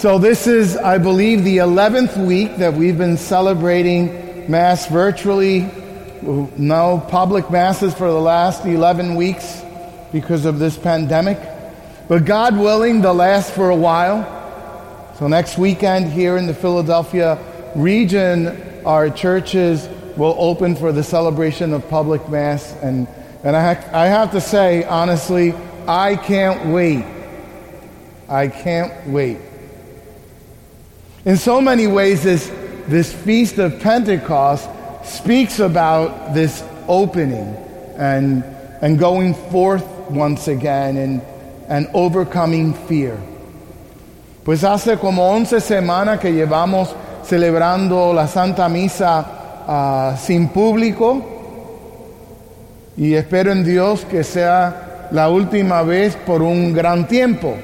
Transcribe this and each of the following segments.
So this is, I believe, the 11th week that we've been celebrating Mass virtually. No public Masses for the last 11 weeks because of this pandemic. But God willing, they'll last for a while. So next weekend here in the Philadelphia region, our churches will open for the celebration of public Mass. And I have to say, honestly, I can't wait. I can't wait. In so many ways, this Feast of Pentecost speaks about this opening and going forth once again and overcoming fear. Pues hace como 11 semanas que llevamos celebrando la Santa Misa sin público, y espero en Dios que sea la última vez por un gran tiempo.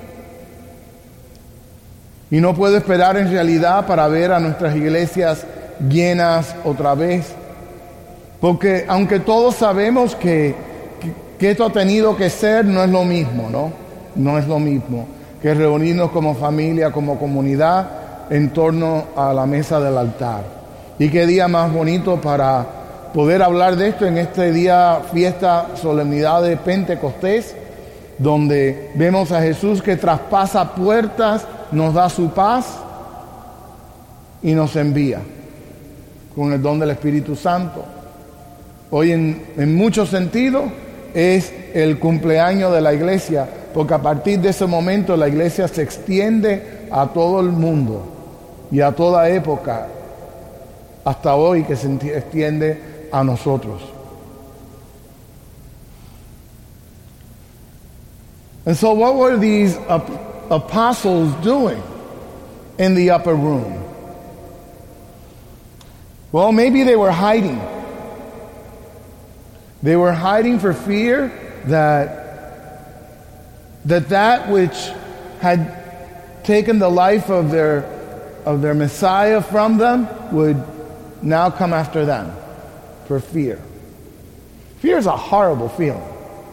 Y no puedo esperar en realidad para ver a nuestras iglesias llenas otra vez. Porque aunque todos sabemos que esto ha tenido que ser, no es lo mismo, ¿no? No es lo mismo que reunirnos como familia, como comunidad, en torno a la mesa del altar. Y qué día más bonito para poder hablar de esto en este día, fiesta, solemnidad de Pentecostés, donde vemos a Jesús que traspasa puertas, nos da su paz y nos envía con el don del Espíritu Santo. Hoy en muchos sentidos es el cumpleaños de la iglesia, porque a partir de ese momento la iglesia se extiende a todo el mundo y a toda época, hasta hoy que se extiende a nosotros. And so what were these apostles doing in the upper room? Well, maybe they were hiding. They were hiding for fear that which had taken the life of their Messiah from them would now come after them, for fear. Fear is a horrible feeling.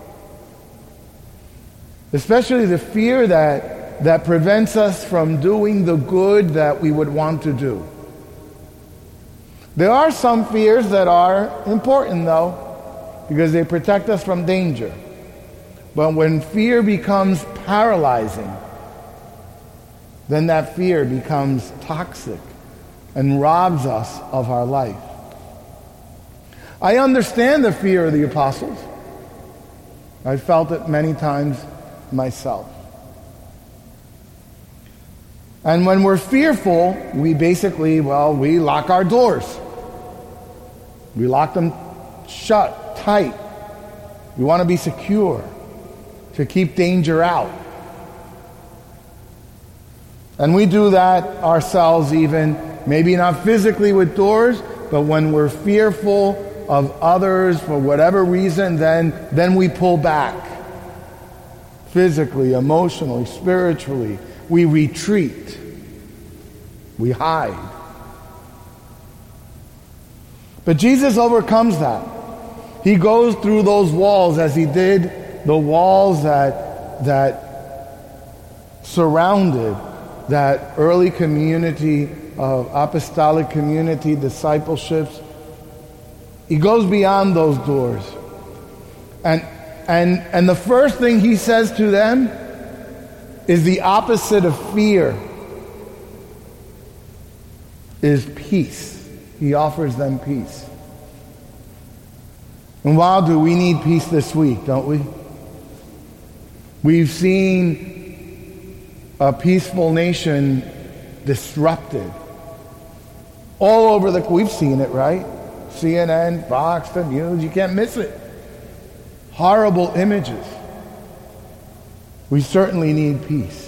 Especially the fear that prevents us from doing the good that we would want to do. There are some fears that are important, though, because they protect us from danger. But when fear becomes paralyzing, then that fear becomes toxic and robs us of our life. I understand the fear of the apostles. I felt it many times myself. And when we're fearful, we basically, we lock our doors. We lock them shut, tight. We want to be secure, to keep danger out. And we do that ourselves even, maybe not physically with doors, but when we're fearful of others for whatever reason, then we pull back. Physically, emotionally, spiritually, we retreat. We hide. But Jesus overcomes that. He goes through those walls as he did the walls that surrounded that early community of apostolic community, discipleships. He goes beyond those doors. And the first thing he says to them is the opposite of fear, is peace. He offers them peace. And wow, do we need peace this week, don't we? We've seen a peaceful nation disrupted. All over we've seen it, right? CNN, Fox, the news, you can't miss it. Horrible images. We certainly need peace.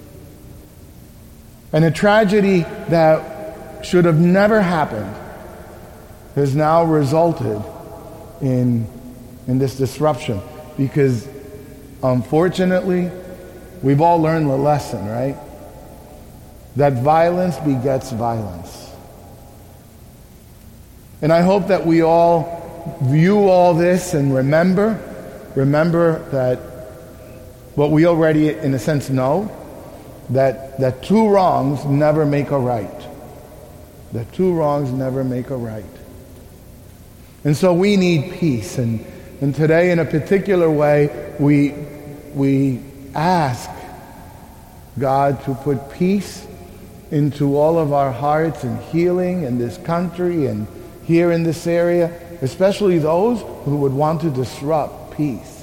And a tragedy that should have never happened has now resulted in this disruption, because unfortunately we've all learned the lesson, right? That violence begets violence. And I hope that we all view all this and remember that what we already in a sense know that two wrongs never make a right. That two wrongs never make a right. And so we need peace. And today, in a particular way, we ask God to put peace into all of our hearts and healing in this country and here in this area, especially those who would want to disrupt peace.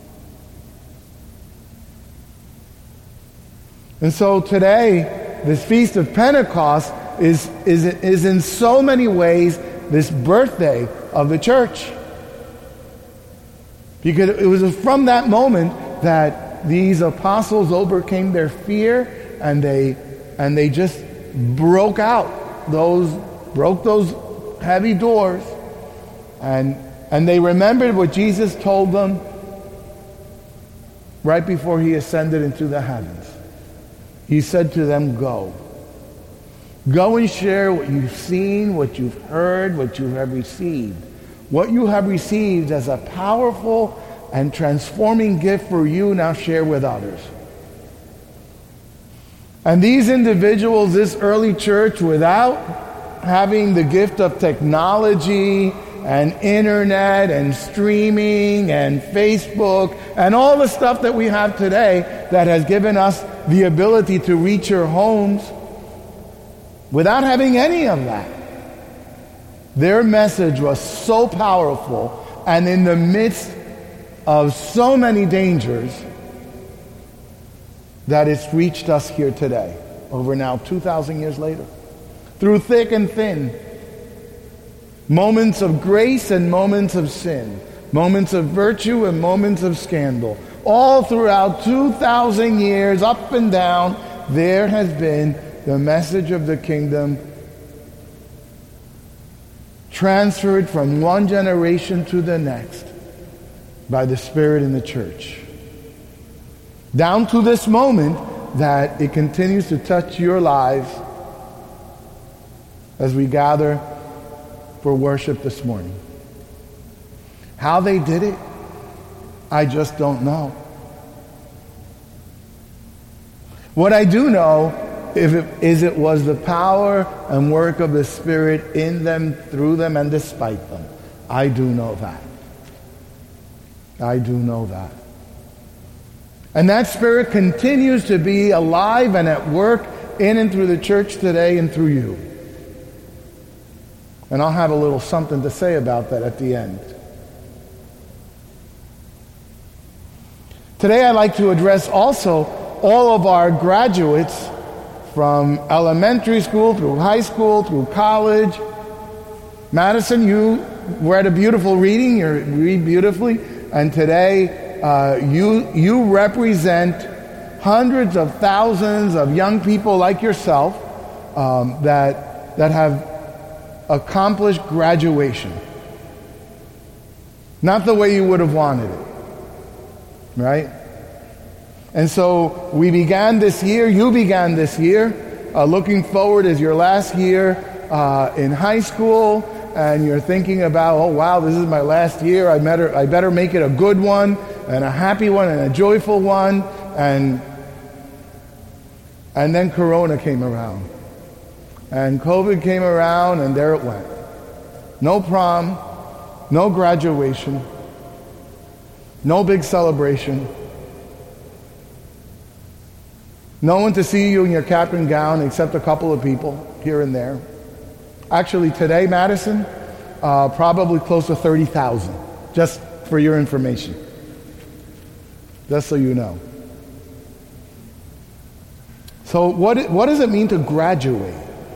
And so today, this Feast of Pentecost is in so many ways this birthday of the church. Because it was from that moment that these apostles overcame their fear and they just broke those heavy doors and they remembered what Jesus told them right before he ascended into the heavens. He said to them, go. Go and share what you've seen, what you've heard, what you have received. What you have received as a powerful and transforming gift for you, now share with others. And these individuals, this early church, without having the gift of technology and internet and streaming and Facebook and all the stuff that we have today that has given us the ability to reach your homes, without having any of that, their message was so powerful, and in the midst of so many dangers, that it's reached us here today, over now 2,000 years later. Through thick and thin, moments of grace and moments of sin, moments of virtue and moments of scandal, all throughout 2,000 years, up and down, there has been the message of the kingdom transferred from one generation to the next by the Spirit in the church. Down to this moment that it continues to touch your lives as we gather for worship this morning. How they did it, I just don't know. What I do know it was the power and work of the Spirit in them, through them, and despite them. I do know that. I do know that. And that Spirit continues to be alive and at work in and through the church today and through you. And I'll have a little something to say about that at the end. Today I'd like to address also all of our graduates from elementary school through high school through college. Madison, you were at a beautiful reading. You read beautifully. And today you represent hundreds of thousands of young people like yourself that have accomplished graduation. Not the way you would have wanted it. Right? And so we began this year, you began this year, looking forward as your last year in high school, and you're thinking about, oh wow, this is my last year, I better make it a good one, and a happy one, and a joyful one, and then Corona came around. And COVID came around, and there it went. No prom, no graduation, no big celebration. No one to see you in your cap and gown except a couple of people here and there. Actually, today, Madison, probably close to 30,000, just for your information. Just so you know. So what does it mean to graduate?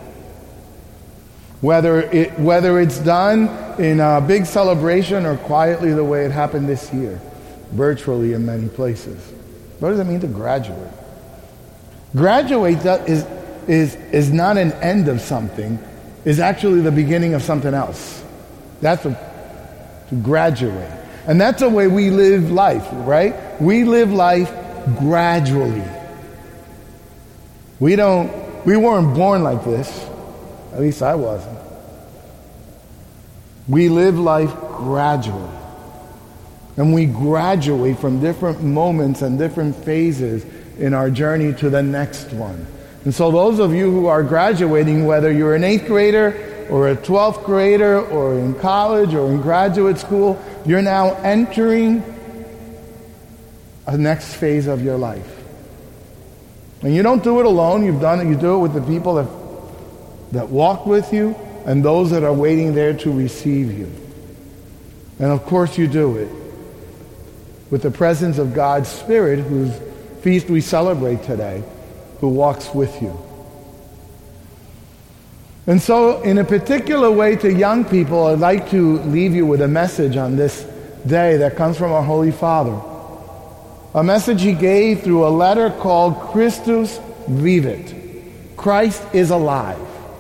Whether it's done in a big celebration or quietly the way it happened this year, virtually in many places. What does it mean to graduate? Graduate is not an end of something, is actually the beginning of something else. That's to graduate. And that's the way we live life, right? We live life gradually. We weren't born like this. At least I wasn't. We live life gradually. And we graduate from different moments and different phases in our journey to the next one. And so those of you who are graduating, whether you're an 8th grader or a 12th grader or in college or in graduate school, you're now entering a next phase of your life. And you don't do it alone. You do it with the people that walk with you and those that are waiting there to receive you. And of course you do it with the presence of God's Spirit, whose feast we celebrate today, who walks with you. And so in a particular way to young people, I'd like to leave you with a message on this day that comes from our Holy Father. A message he gave through a letter called Christus Vivit. Christ is alive.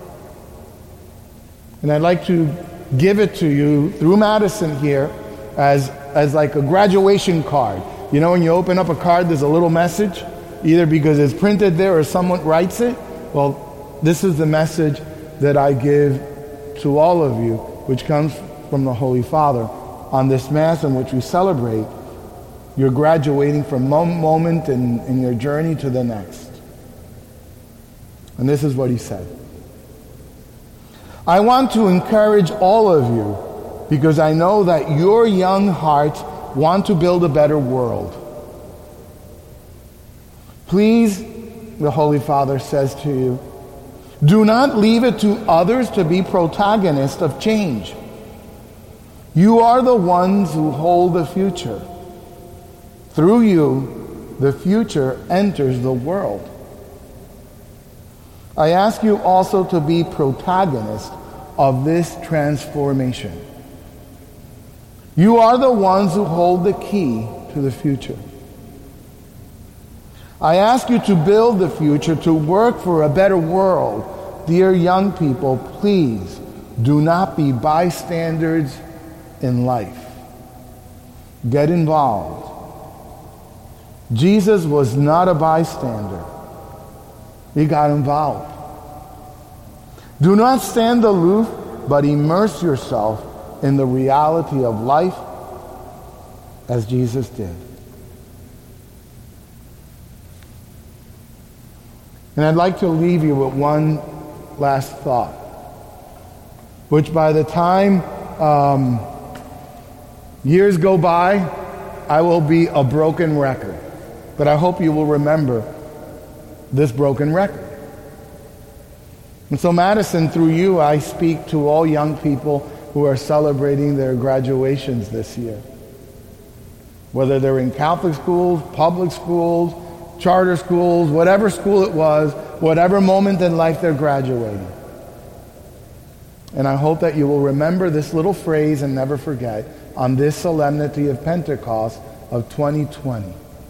And I'd like to give it to you through Madison here as like a graduation card. You know, when you open up a card, there's a little message, either because it's printed there or someone writes it. Well, this is the message that I give to all of you, which comes from the Holy Father on this Mass in which we celebrate you're graduating from one moment in your journey to the next. And this is what he said. I want to encourage all of you because I know that your young hearts want to build a better world. Please, the Holy Father says to you, do not leave it to others to be protagonists of change. You are the ones who hold the future. Through you, the future enters the world. I ask you also to be protagonists of this transformation. You are the ones who hold the key to the future. I ask you to build the future, to work for a better world. Dear young people, please do not be bystanders in life. Get involved. Jesus was not a bystander. He got involved. Do not stand aloof, but immerse yourself in the reality of life as Jesus did. And I'd like to leave you with one last thought, which by the time years go by, I will be a broken record. But I hope you will remember this broken record. And so Madison, through you, I speak to all young people who are celebrating their graduations this year. Whether they're in Catholic schools, public schools, charter schools, whatever school it was, whatever moment in life they're graduating. And I hope that you will remember this little phrase and never forget on this solemnity of Pentecost of 2020.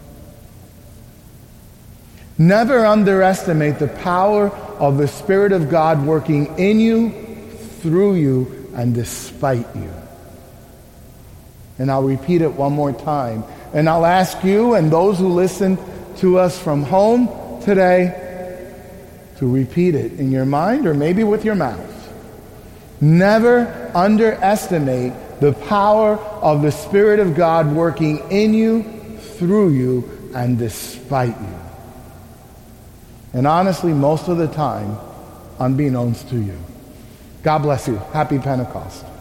Never underestimate the power of the Spirit of God working in you, through you, and despite you. And I'll repeat it one more time. And I'll ask you and those who listen to us from home today to repeat it in your mind or maybe with your mouth. Never underestimate the power of the Spirit of God working in you, through you, and despite you. And honestly, most of the time, unbeknownst to you. God bless you. Happy Pentecost.